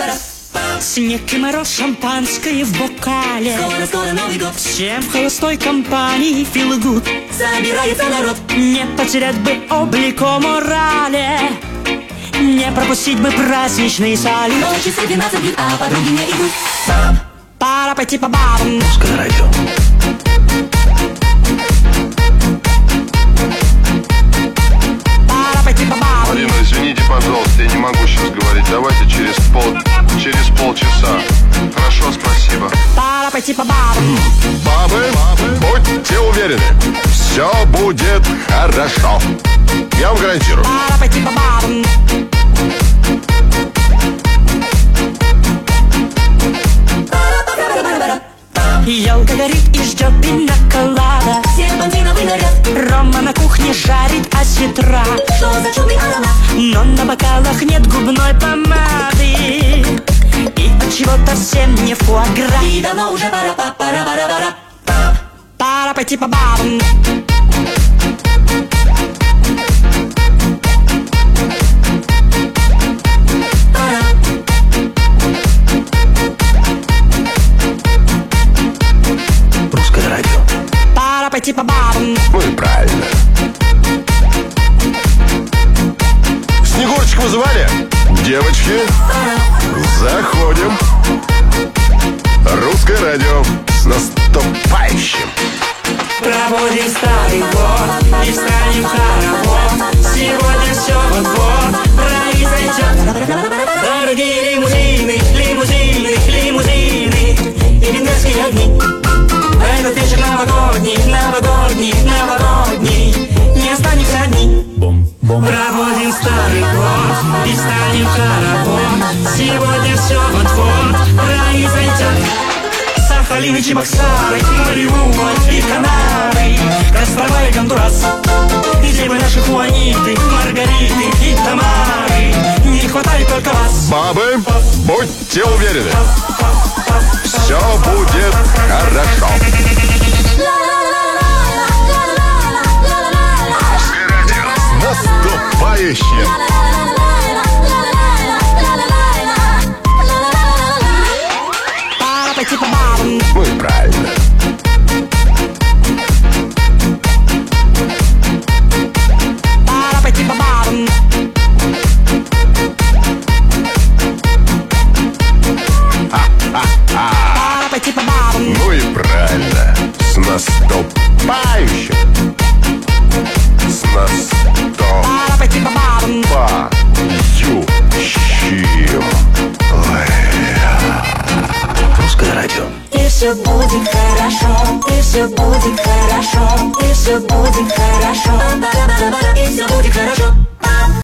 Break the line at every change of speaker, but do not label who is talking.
Снег и мороз, шампанское в бокале.
Скоро Новый год.
Всем в холостой компании feel good.
Собирается народ.
Не потерять бы облик о морали, не пропустить бы праздничный салют.
Часы 12 бьют, а подруги не идут.
Пора пойти по бабам.
Русское радио.
Пора пойти по бабам.
Марина, извините, пожалуйста, я не могу сейчас говорить. Давайте через полчаса. Хорошо, спасибо.
Пора пойти по бабам.
Бабы, будьте уверены, все будет хорошо. Я вам гарантирую.
Пора пойти по бабам. Елка горит и ждет пинаколада.
Серпантиновый наряд.
Рома на кухне жарит осетра.
Что за чудный аромат?
Но на бокалах нет губной помады, и от чего-то всем не фуагра.
И давно уже пора.
Пора пойти по бабам.
Русское радио.
Пора пойти по бабам.
Ну и правильно. Снегурочек вызывали? Девочки, заходим. Русское радио. С наступающим.
Проводим старый год и встанем в хоровод. Сегодня все вот-вот произойдет. Дорогие лимузины, лимузины, лимузины и венгерские огни. В этот вечер новогодний, новогодний, новогодний, не останемся одни. Проводим старый год и встанем в хоровод. Сегодня все вот-вот произойдет. Сахалин и Чебоксары, Мариуполь и Канары, Кострома и Гондурас, где бы наши Хуаниты, Маргариты и Тамары. Не хватает только вас.
Бабы, будьте уверены, все будет хорошо. Русское радио. С наступающим.
Пора пойти по бабам.
Ну и правильно.
Пора пойти по бабам. Пора пойти по бабам.
Ну и правильно. С наступающим. С наступающим.
Пора пойти по бабам.
Русское радио.
И все будет хорошо, и все будет хорошо, и все будет хорошо, и все будет хорошо.